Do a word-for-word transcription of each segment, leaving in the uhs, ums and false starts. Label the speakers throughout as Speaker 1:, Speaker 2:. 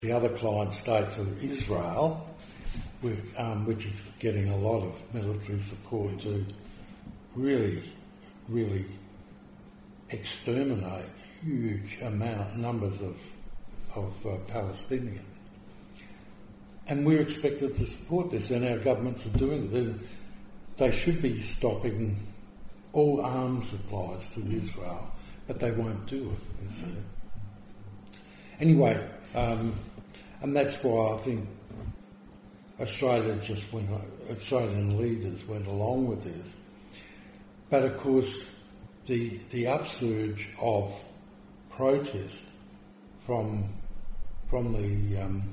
Speaker 1: The other client states of Israel, um, which is getting a lot of military support to really, really exterminate huge amount, numbers of, of uh, Palestinians. And we're expected to support this, and our governments are doing it. They, they should be stopping all arms supplies to Israel, but they won't do it, you see. Anyway, um, and that's why I think Australia just went, Australian leaders went along with this. But of course, the the upsurge of protest from from the um,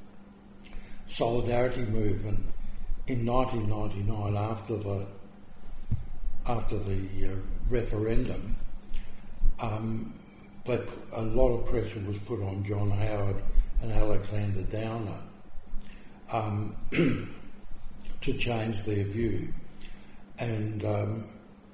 Speaker 1: Solidarity movement in nineteen ninety-nine, after the after the uh, referendum, um, but a lot of pressure was put on John Howard and Alexander Downer um, to change their view, and um,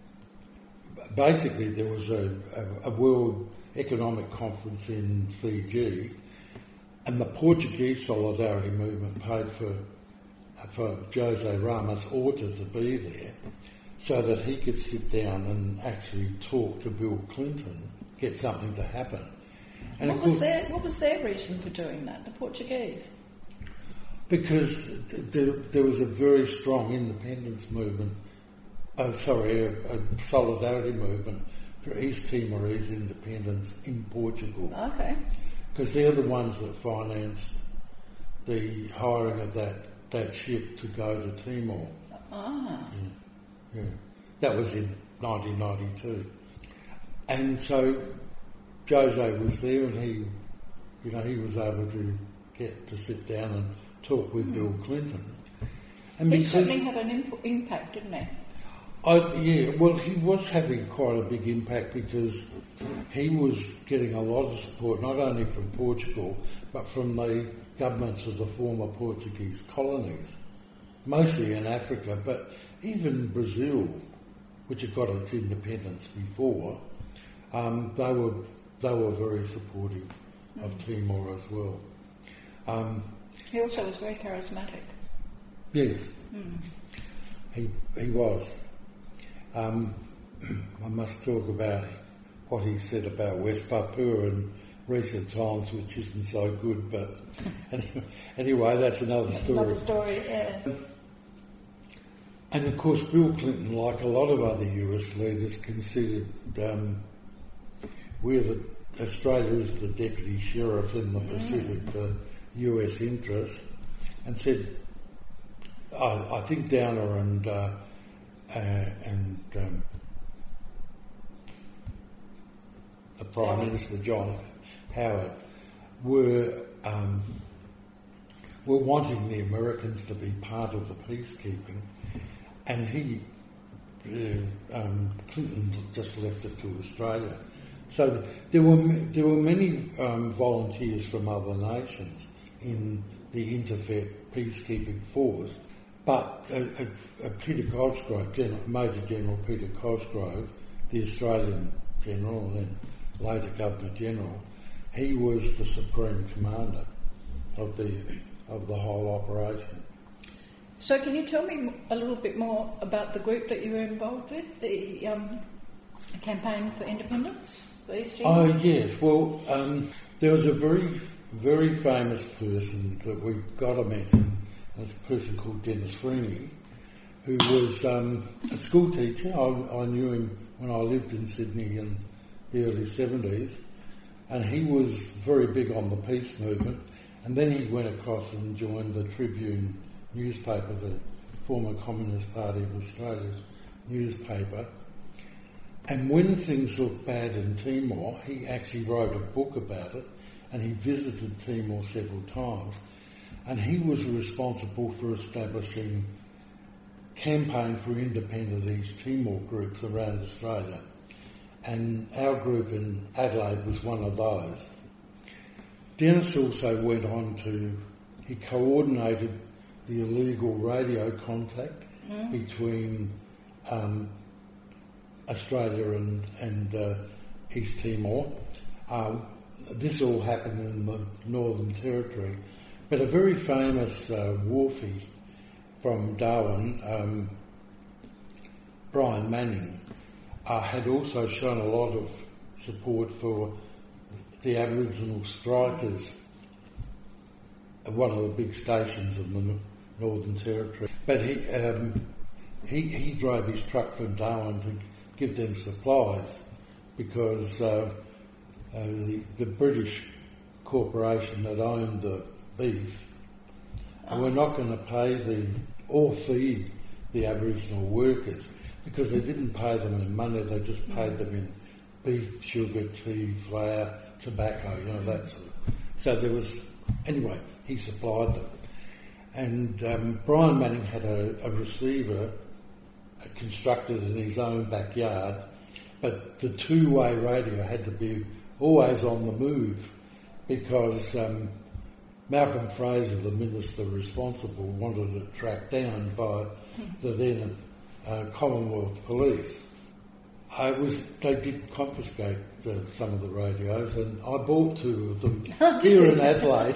Speaker 1: basically there was a, a, a World Economic Conference in Fiji, and the Portuguese Solidarity movement paid for for Jose Ramos Horta to be there so that he could sit down and actually talk to Bill Clinton, get something to happen. And
Speaker 2: what, was their, what was their reason for doing that, the Portuguese?
Speaker 1: Because th- th- there was a very strong independence movement, oh, sorry, a, a solidarity movement for East Timorese independence in Portugal.
Speaker 2: Okay.
Speaker 1: Because they're the ones that financed the hiring of that, that ship to go to Timor.
Speaker 2: Ah.
Speaker 1: Yeah, yeah. That was in nineteen ninety-two. And so Jose was there, and he, you know, he was able to get to sit down and talk with mm. Bill Clinton. And
Speaker 2: he certainly had an imp- impact, didn't he?
Speaker 1: I, yeah, well, he was having quite a big impact because he was getting a lot of support, not only from Portugal, but from the governments of the former Portuguese colonies, mostly in Africa, but even Brazil, which had got its independence before, um, they were they were very supportive mm. of Timor as well. Um,
Speaker 2: he also was very charismatic.
Speaker 1: Yes,
Speaker 2: mm.
Speaker 1: he he was. Um, I must talk about what he said about West Papua in recent times, which isn't so good, but anyway, anyway that's another story.
Speaker 2: Another story, yeah.
Speaker 1: And of course, Bill Clinton, like a lot of other U S leaders, considered um, we're the, Australia is the deputy sheriff in the Pacific for U S interests, and said, I, I think Downer and uh, uh, and um, the Prime
Speaker 2: Howard.
Speaker 1: Minister John Howard were um, were wanting the Americans to be part of the peacekeeping, and he uh, um, Clinton just left it to Australia. So there were there were many um, volunteers from other nations in the Interfet peacekeeping force, but uh, uh, uh, Peter Cosgrove, General, Major General Peter Cosgrove, the Australian general and then later Governor General, he was the supreme commander of the of the whole operation.
Speaker 2: So can you tell me a little bit more about the group that you were involved with, the um, Campaign for Independence?
Speaker 1: Oh yes, well um, there was a very, very famous person that we've got to mention. There's a person called Dennis Freeney, who was um, a school teacher. I, I knew him when I lived in Sydney in the early seventies, and he was very big on the peace movement. And then he went across and joined the Tribune newspaper, the former Communist Party of Australia's newspaper. And when things looked bad in Timor, he actually wrote a book about it, and he visited Timor several times. And he was responsible for establishing Campaign for Independent East Timor groups around Australia. And our group in Adelaide was one of those. Dennis also went on to, he coordinated the illegal radio contact mm. between um, Australia and, and uh, East Timor. Um, this all happened in the Northern Territory. But a very famous uh, wharfie from Darwin, um, Brian Manning, uh, had also shown a lot of support for the Aboriginal strikers at one of the big stations in the Northern Territory. But he, um, he, he drove his truck from Darwin to give them supplies because uh, uh, the, the British corporation that owned the beef oh. were not going to pay the or feed the Aboriginal workers because they didn't pay them in money, they just paid them in beef, sugar, tea, flour, tobacco, you know, that sort of. So there was, anyway, he supplied them. And um, Brian Manning had a, a receiver constructed in his own backyard, but the two-way radio had to be always on the move because um, Malcolm Fraser, the minister responsible, wanted it tracked down by the then uh, Commonwealth Police. I was they did confiscate the, some of the radios, and I bought two of them oh, here in Adelaide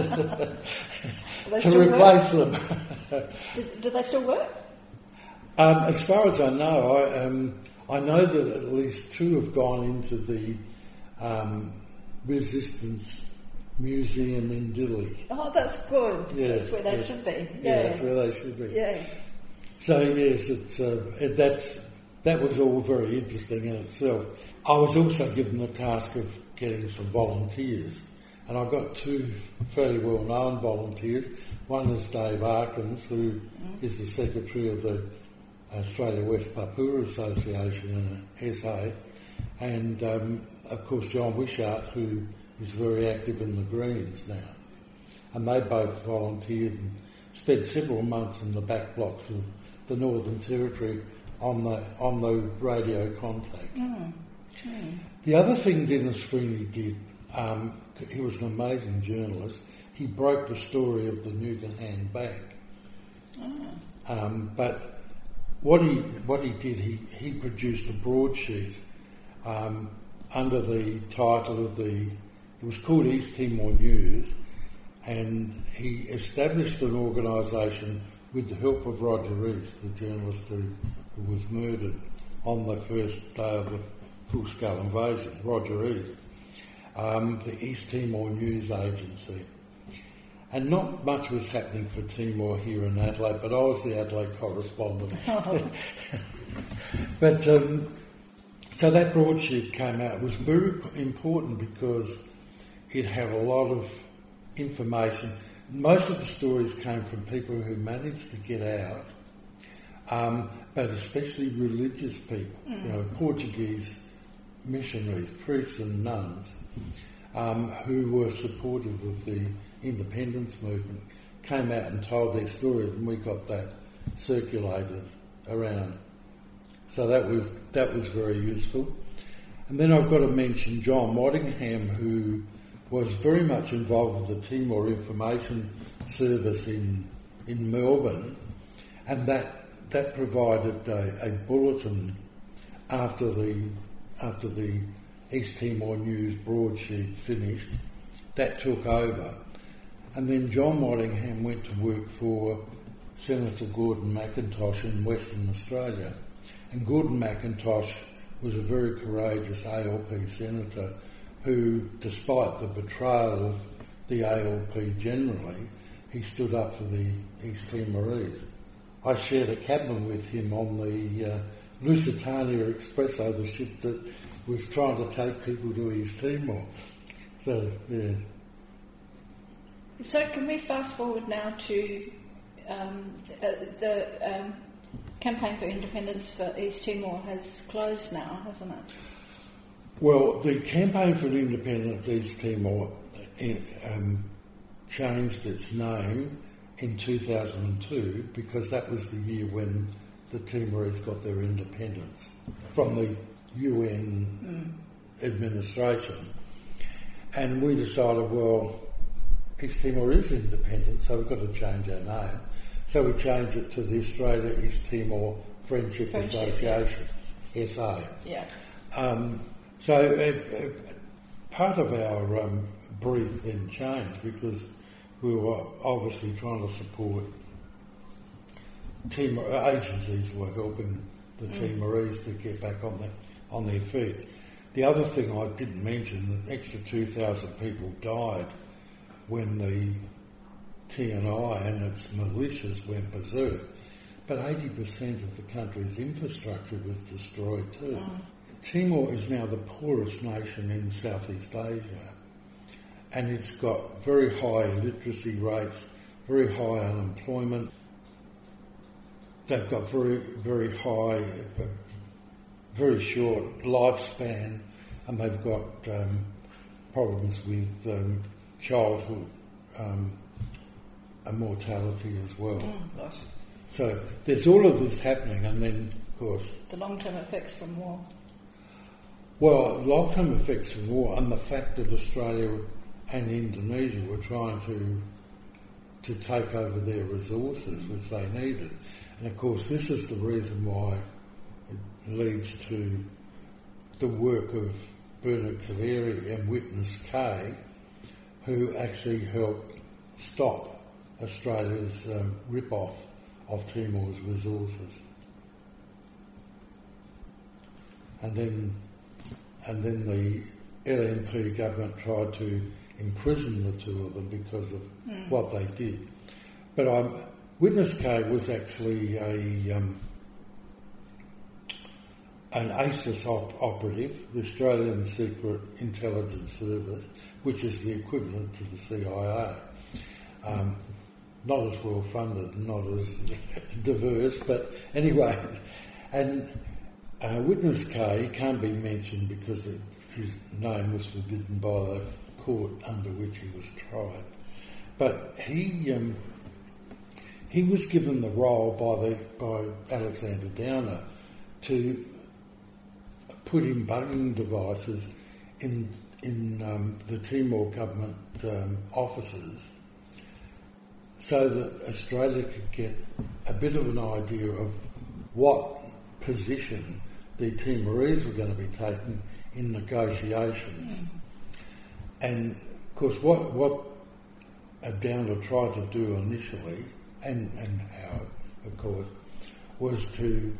Speaker 1: to replace work? them.
Speaker 2: do, do they still work?
Speaker 1: Um, as far as I know, I, um, I know that at least two have gone into the um, Resistance Museum in Dili.
Speaker 2: Oh, that's good.
Speaker 1: Yeah,
Speaker 2: that's where they
Speaker 1: yeah.
Speaker 2: should be. Yeah.
Speaker 1: yeah, that's where they should be.
Speaker 2: Yeah.
Speaker 1: So yes, it's uh, it, that's that was all very interesting in itself. I was also given the task of getting some volunteers, and I got two fairly well-known volunteers. One is Dave Arkins, who mm. is the secretary of the Australia West Papua Association in S A, and um, of course John Wishart, who is very active in the Greens now. And they both volunteered and spent several months in the back blocks of the Northern Territory on the on the radio contact. Mm. Mm. The other thing Dennis Freeney did, um, he was an amazing journalist, he broke the story of the Nugan Hand back. Mm. Um, but what he what he did, he, he produced a broadsheet um, under the title of the, it was called East Timor News, and he established an organisation with the help of Roger East, the journalist who, who was murdered on the first day of the full-scale invasion, Roger East, um, the East Timor News Agency. And not much was happening for Timor here in Adelaide, but I was the Adelaide correspondent. Oh. But um, so that broadsheet came out. It was very important because it had a lot of information. Most of the stories came from people who managed to get out, um, but especially religious people, mm. you know, Portuguese missionaries, priests and nuns, um, who were supportive of the independence movement, came out and told their stories, and we got that circulated around. So that was that was very useful. And then I've got to mention John Waddingham, who was very much involved with the Timor Information Service in in Melbourne, and that that provided a, a bulletin after the after the East Timor News broadsheet finished. That took over, and then John Waddingham went to work for Senator Gordon McIntosh in Western Australia, and Gordon McIntosh was a very courageous A L P senator who, despite the betrayal of the A L P generally, he stood up for the East Timorese. I shared a cabin with him on the uh, Lusitania Expresso, the ship that was trying to take people to East Timor. So, yeah.
Speaker 2: So can we fast forward now to um, uh, the um, campaign for independence for East Timor has closed now, hasn't it?
Speaker 1: Well, the campaign for independence East Timor um, changed its name in two thousand two because that was the year when the Timorese got their independence from the U N mm. administration. And we decided, well, East Timor is independent, so we've got to change our name. So we changed it to the Australia East Timor Friendship, Friendship Association, yeah. S A.
Speaker 2: Yeah.
Speaker 1: Um, so uh, uh, part of our um, brief then changed because we were obviously trying to support Timor agencies were helping the mm. Timorese to get back on their on their feet. The other thing I didn't mention, an extra two thousand people died when the T N I and its militias went berserk, but eighty percent of the country's infrastructure was destroyed too. Mm. Timor is now the poorest nation in Southeast Asia, and it's got very high illiteracy rates, very high unemployment. They've got very, very high, very short lifespan, and they've got um, problems with um, childhood um, and mortality as well.
Speaker 2: Mm,
Speaker 1: so there's all of this happening, and then, of course...
Speaker 2: The long-term effects from war.
Speaker 1: Well, long-term effects from war, and the fact that Australia and Indonesia were trying to to take over their resources, which they needed. And of course, this is the reason why it leads to the work of Bernard Collaery and Witness K, who actually helped stop Australia's um, rip-off of Timor's resources. And then, and then the L N P government tried to imprison the two of them because of mm. what they did. But I'm... Witness K was actually a um, an ASIS op- operative, the Australian Secret Intelligence Service, which is the equivalent to the C I A. Um, not as well funded, not as diverse, but anyway. And uh, Witness K can't be mentioned because it, his name was forbidden by the court under which he was tried. But he... Um, He was given the role by the by Alexander Downer to put in bugging devices in in um, the Timor government um, offices, so that Australia could get a bit of an idea of what position the Timorese were going to be taking in negotiations. Mm. And of course, what what Downer tried to do initially. And, and Howard, of course, was to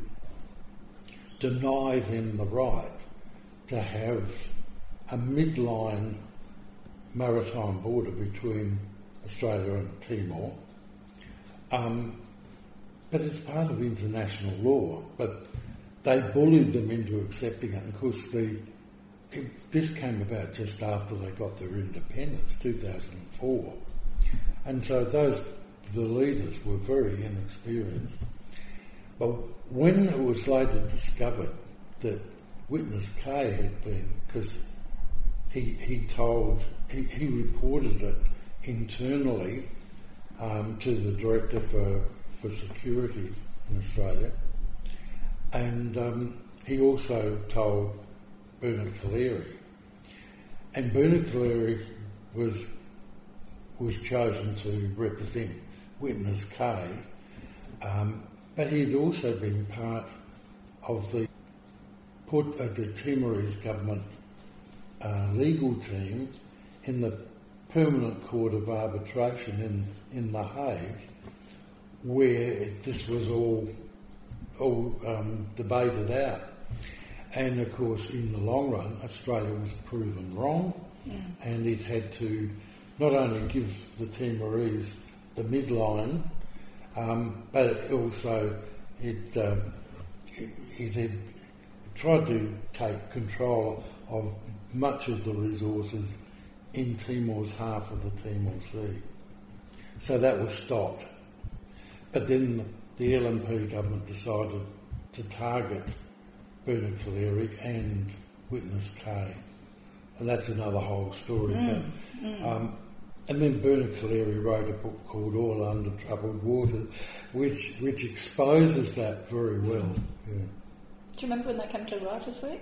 Speaker 1: deny them the right to have a midline maritime border between Australia and Timor. Um, but it's part of international law. But they bullied them into accepting it. And of course, the, it, this came about just after they got their independence, two thousand four. And so those... the leaders were very inexperienced. But when it was later discovered that Witness K had been, because he he told, he, he reported it internally um, to the Director for, for Security in Australia, and um, he also told Bernard Collaery. And Bernard Collaery was was chosen to represent Witness K, um, but he had also been part of the put uh, the Timorese government uh, legal team in the Permanent Court of Arbitration in, in The Hague, where this was all all um, debated out. And of course, in the long run, Australia was proven wrong, yeah. And it had to not only give the Timorese the midline, um, but it also it, um, it, it had tried to take control of much of the resources in Timor's half of the Timor Sea. So that was stopped. But then the L N P government decided to target Bernard Collaery and Witness K. And that's another whole story.
Speaker 2: Mm,
Speaker 1: but,
Speaker 2: mm.
Speaker 1: Um, And then Bernard Collaery wrote a book called All Under Troubled Water, which which exposes that very well. Yeah.
Speaker 2: Do you remember when they came to Writers' Week?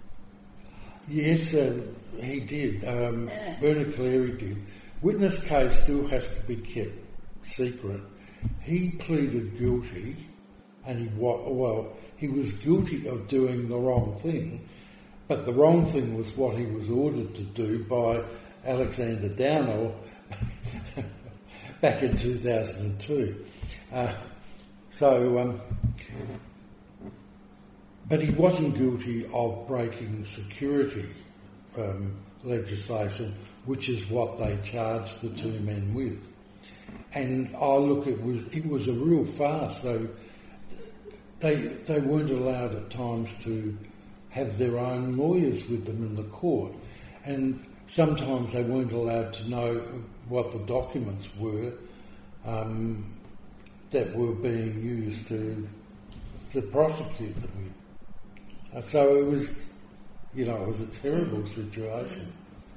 Speaker 1: Yes, uh, he did. Um,
Speaker 2: yeah.
Speaker 1: Bernard Collaery did. Witness K still has to be kept secret. He pleaded guilty, and he well, he was guilty of doing the wrong thing, but the wrong thing was what he was ordered to do by Alexander Downall back in two thousand two. Uh, so, um, but he wasn't guilty of breaking security um, legislation, which is what they charged the two men with. And I look, it was it was a real farce. So they they weren't allowed at times to have their own lawyers with them in the court, and sometimes they weren't allowed to know what the documents were um, that were being used to to prosecute them with. Uh, so it was, you know, it was a terrible situation.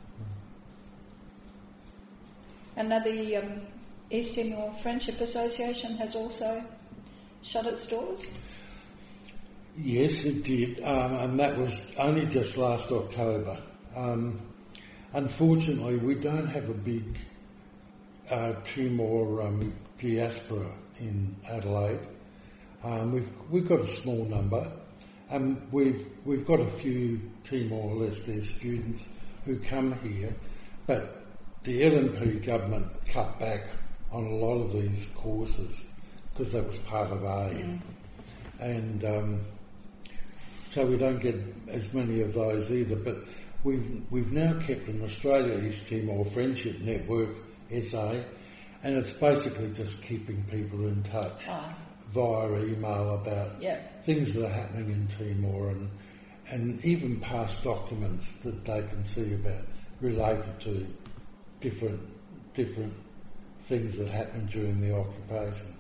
Speaker 2: And now the um, East Timor Friendship Association has also shut its doors?
Speaker 1: Yes, it did, um, and that was only just last October. Um, unfortunately, we don't have a big uh, Timor um, diaspora in Adelaide. Um, we've we've got a small number, and we've we've got a few Timor-Leste students who come here, but the L N P government cut back on a lot of these courses because that was part of aid, mm. and um, so we don't get as many of those either. But we've we've now kept an Australia East Timor Friendship Network S A, and it's basically just keeping people in touch oh. via email about
Speaker 2: yep.
Speaker 1: things that are happening in Timor, and and even past documents that they can see about related to different different things that happened during the occupation.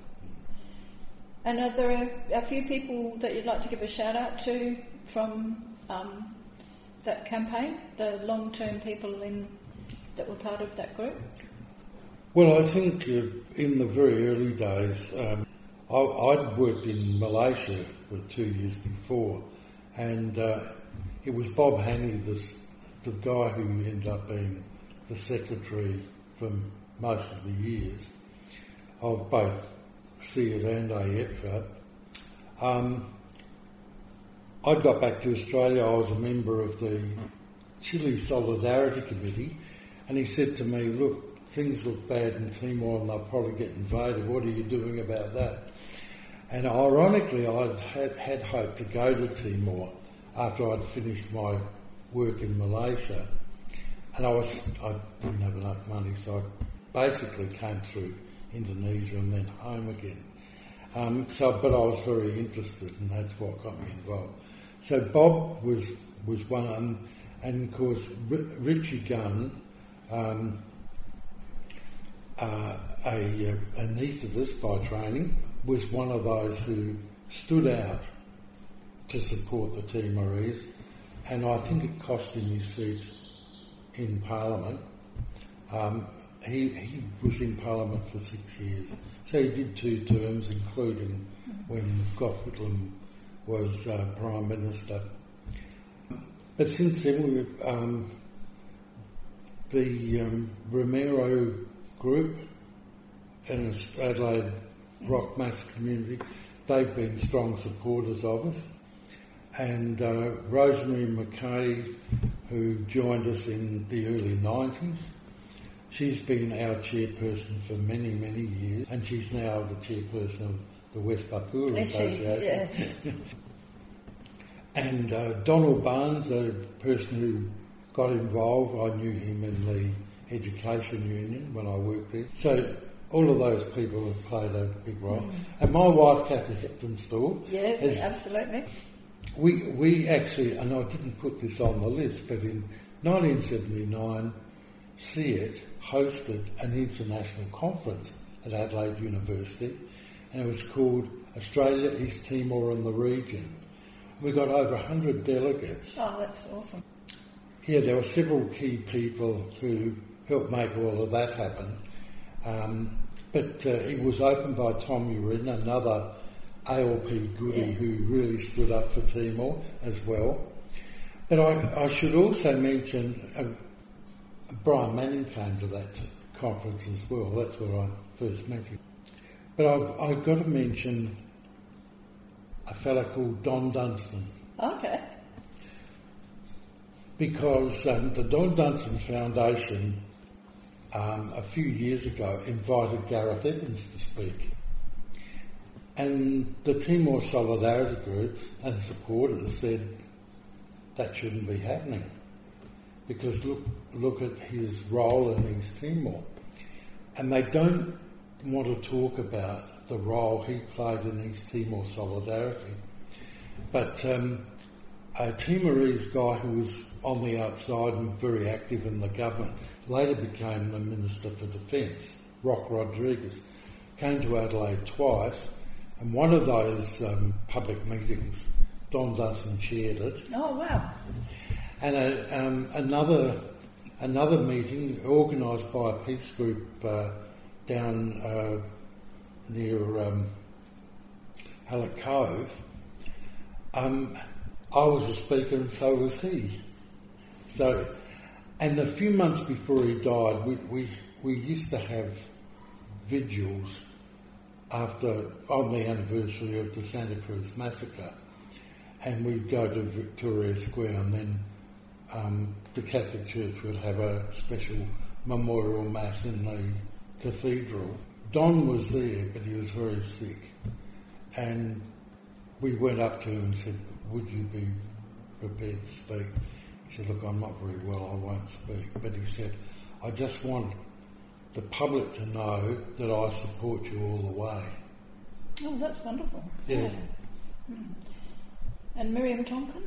Speaker 2: And are there a, a few people that you'd like to give a shout out to from um, that campaign, the long-term people in that were part of that group?
Speaker 1: Well, I think uh, in the very early days, um, I, I'd worked in Malaysia for two years before, and uh, it was Bob Haney, this, the guy who ended up being the secretary for most of the years of both C I D and A F A. Um, I got back to Australia, I was a member of the Chile Solidarity Committee, and he said to me, look, things look bad in Timor and they'll probably get invaded, what are you doing about that? And ironically, I had, had hoped to go to Timor after I'd finished my work in Malaysia, and I was I didn't have enough money, so I basically came through Indonesia and then home again. Um, so, but I was very interested, and that's what got me involved. So Bob was was one, and, and of course R- Richie Gunn, um, uh, a uh, anaesthetist by training, was one of those who stood out to support the Timorese, and I think it cost him his seat in Parliament. Um, he, he was in Parliament for six years, so he did two terms, including when Gough Whitlam was uh, Prime Minister. But since then, we um, the um, Romero Group and Adelaide Rock Mass Community, they've been strong supporters of us. And uh, Rosemary McKay, who joined us in the early nineties, she's been our chairperson for many, many years, and she's now the chairperson of the West Papua Association. Yeah. And uh, Donald Barnes, a person who got involved, I knew him in the Education Union when I worked there. So all of those people have played a big role. Mm. And my wife, Kathy Heptonstall...
Speaker 2: Yeah, has, absolutely.
Speaker 1: We we actually, and I didn't put this on the list, but in nineteen seventy-nine, C I T hosted an international conference at Adelaide University, and it was called Australia, East Timor and the Region. We got over one hundred delegates.
Speaker 2: Oh, that's awesome.
Speaker 1: Yeah, there were several key people who helped make all of that happen. Um, but uh, it was opened by Tom Urin, another A L P goodie yeah. who really stood up for Timor as well. But I, I should also mention uh, Brian Manning came to that conference as well. That's where I first met him. But I've, I've got to mention a fella called Don Dunstan.
Speaker 2: Okay.
Speaker 1: because um, the Don Dunstan Foundation um, a few years ago invited Gareth Evans to speak. And the Timor Solidarity groups and supporters said that shouldn't be happening because look, look at his role in East Timor. And they don't want to talk about the role he played in East Timor Solidarity. But um, a Timorese guy who was on the outside and very active in the government later became the Minister for Defence, Rock Rodriguez, came to Adelaide twice. And one of those um, public meetings, Don Dunstan chaired it.
Speaker 2: Oh, wow.
Speaker 1: And a, um, another another meeting organised by a peace group uh, down uh, near um, Hallett Cove, um, I was a speaker and so was he. So, and a few months before he died, we, we, we used to have vigils after on the anniversary of the Santa Cruz massacre, and we'd go to Victoria Square, and then um, the Catholic Church would have a special memorial mass in the cathedral. Don was there, but he was very sick, and we went up to him and said, "Would you be prepared to speak?" He said, "Look, I'm not very well, I won't speak." But he said, "I just want the public to know that I support you all the way."
Speaker 2: Oh, that's wonderful.
Speaker 1: Yeah.
Speaker 2: yeah. Mm. And Miriam Tonkin?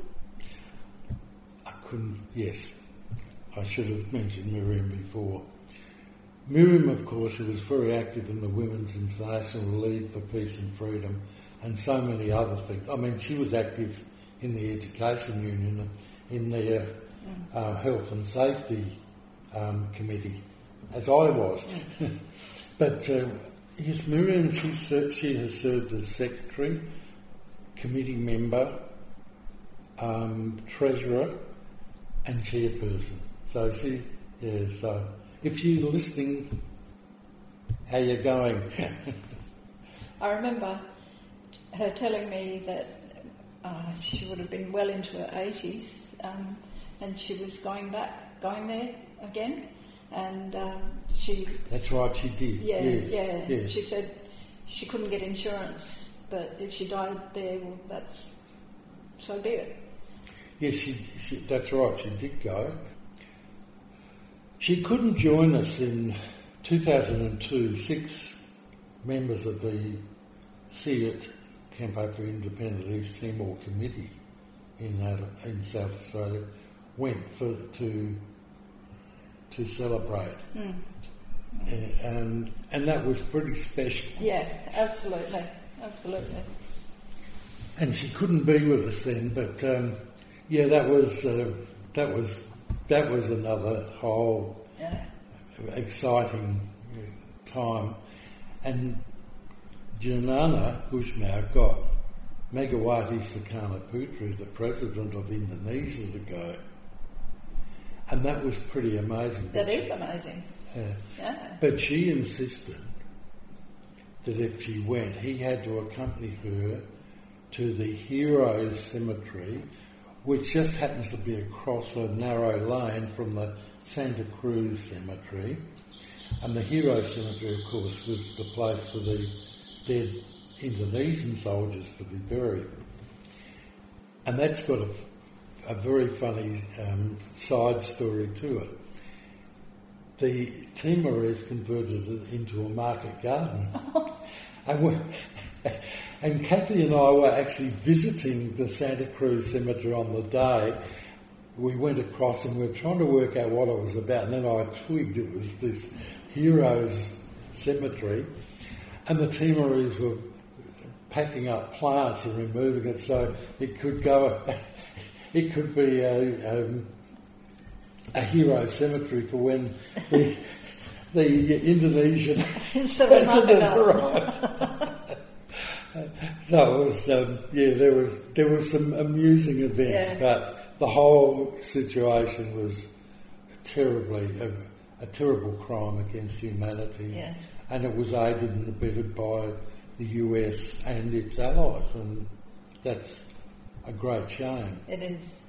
Speaker 1: I couldn't, yes. I should have mentioned Miriam before. Miriam, of course, who was very active in the Women's International League for Peace and Freedom and so many other things. I mean, she was active in the Education Union, in their mm. uh, Health and Safety um, Committee, as I was. But uh, yes, Miriam, she, ser- she has served as secretary, committee member, um, treasurer and chairperson. So she, yeah, so if you're listening, how you going?
Speaker 2: I remember her telling me that uh, she would have been well into her eighties um, and she was going back, going there again. And um, she...
Speaker 1: That's right, she did.
Speaker 2: Yeah,
Speaker 1: yes,
Speaker 2: yeah.
Speaker 1: yes.
Speaker 2: She said she couldn't get insurance, but if she died there, well, that's... so be it.
Speaker 1: Yes, she, she, that's right, she did go. She couldn't join us in two thousand two. Six members of the C I T, Campaign for Independent East Timor Committee in, uh, in South Australia, went for to... to celebrate. Mm. Uh, and and that was pretty special.
Speaker 2: Yeah, absolutely, absolutely.
Speaker 1: And she couldn't be with us then, but um, yeah, that was uh, that was that was another whole
Speaker 2: yeah.
Speaker 1: exciting time. And Junana Gusmao got Megawati Sukarno Putri, the president of Indonesia, to go. And that was pretty amazing.
Speaker 2: That is
Speaker 1: she,
Speaker 2: amazing.
Speaker 1: Uh,
Speaker 2: yeah.
Speaker 1: But she insisted that if she went, he had to accompany her to the Heroes Cemetery, which just happens to be across a narrow lane from the Santa Cruz Cemetery. And the Heroes Cemetery, of course, was the place for the dead Indonesian soldiers to be buried. And that's got a a very funny um, side story to it. The Timorese converted it into a market garden. and, we, and Kathy and I were actually visiting the Santa Cruz Cemetery on the day. We went across and we were trying to work out what it was about, and then I twigged it was this Heroes Cemetery, and the Timorese were packing up plants and removing it so it could go... It could be a, um, a hero cemetery for when the, the Indonesian president arrived. So it was, um, yeah, there was there was some amusing events, yeah. But the whole situation was terribly a, a terrible crime against humanity,
Speaker 2: yes.
Speaker 1: And it was aided and abetted by the U S and its allies, and that's a great shame.
Speaker 2: It is.